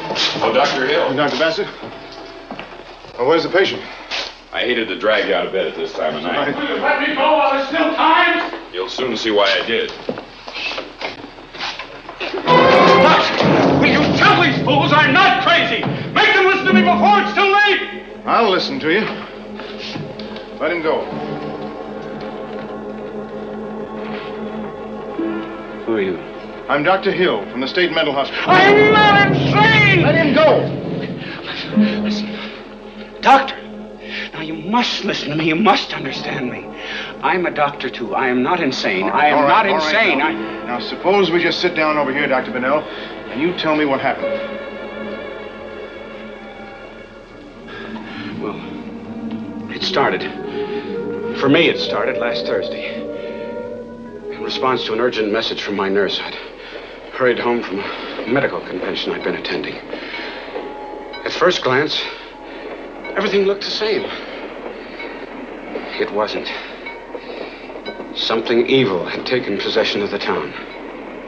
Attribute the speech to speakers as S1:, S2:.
S1: Oh, Dr. Hill.
S2: Dr. Bassett? Oh, where's the patient?
S1: I hated to drag you out of bed at this time of night.
S3: Will you let me go while there's still time?
S1: You'll soon see why I did.
S3: What? Will you tell these fools I'm not crazy? Make them listen to me before it's too late!
S2: I'll listen to you. Let him go.
S3: Who are you?
S2: I'm Dr. Hill from the State Mental Hospital.
S3: I'm not insane!
S2: Let him go!
S3: Listen. Doctor, now you must listen to me. You must understand me. I'm a doctor, too. I am not insane. I am not insane.
S2: Now, suppose we just sit down over here, Dr. Bennell, and you tell me what happened.
S3: Well, it started. For me, it started last Thursday. In response to an urgent message from my nurse, I'd hurried home from a medical convention I'd been attending. At first glance, everything looked the same. It wasn't. Something evil had taken possession of the town.